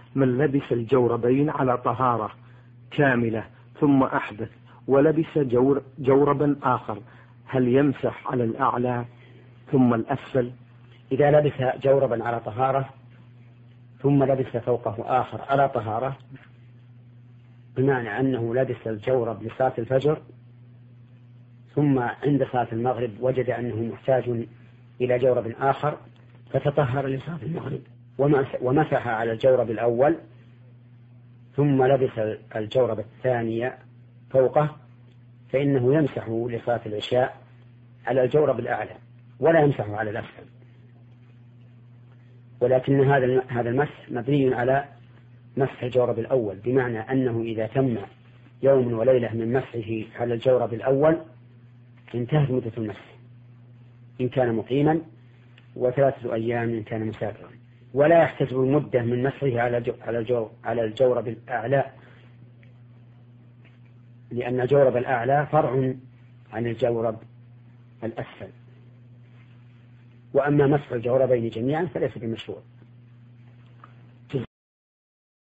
من لبس الجوربين على طهارة كاملة ثم أحدث ولبس جوربا آخر، هل يمسح على الأعلى ثم الأسفل؟ إذا لبس جوربا على طهارة ثم لبس فوقه آخر على طهارة، بمعنى أنه لبس الجورب لصلاة الفجر ثم عند صلاة المغرب وجد أنه محتاج إلى جورب آخر فتطهر لصلاة المغرب ومسح على الجورب الأول ثم لبس الجورب الثاني فوقه، فإنه يمسح لصلاة العشاء على الجورب الأعلى ولا يمسح على الأسفل. ولكن هذا المسح مبني على مسح الجورب الأول، بمعنى أنه إذا تم يوم وليلة من مسحه على الجورب الأول انتهت مدة المسح إن كان مقيما، و3 أيام إن كان مسافرا، ولا يحتسب المدة من مسحه على الجورب الأعلى، لأن الجورب الأعلى فرع عن الجورب الأسفل. وأما مسح الجوربين جميعا فليس بمشروع.